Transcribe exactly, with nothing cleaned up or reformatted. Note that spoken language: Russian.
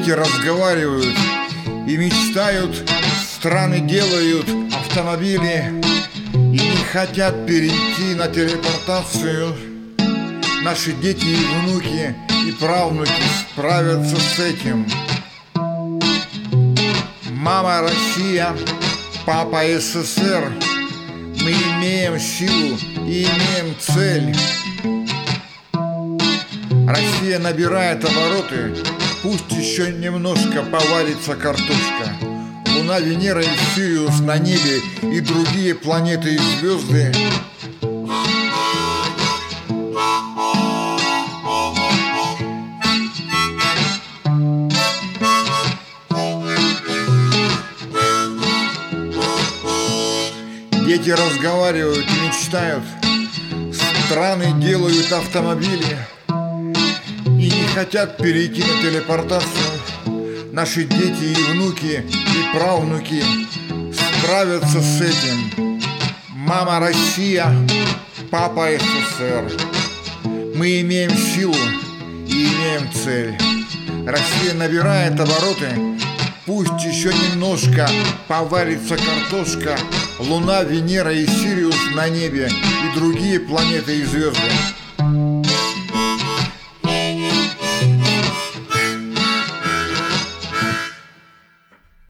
Дети разговаривают и мечтают, страны делают автомобили и не хотят перейти на телепортацию. Наши дети и внуки и правнуки справятся с этим. Мама Россия, папа СССР, мы имеем силу и имеем цель. Россия набирает обороты, пусть еще немножко поварится картошка. Луна, Венера и Сириус на небе и другие планеты и звезды. Дети разговаривают и мечтают, страны делают автомобили и не хотят перейти на телепортацию. Наши дети и внуки и правнуки справятся с этим. Мама Россия, папа СССР, мы имеем силу и имеем цель. Россия набирает обороты, пусть еще немножко поварится картошка. Луна, Венера и Сириус на небе и другие планеты и звезды.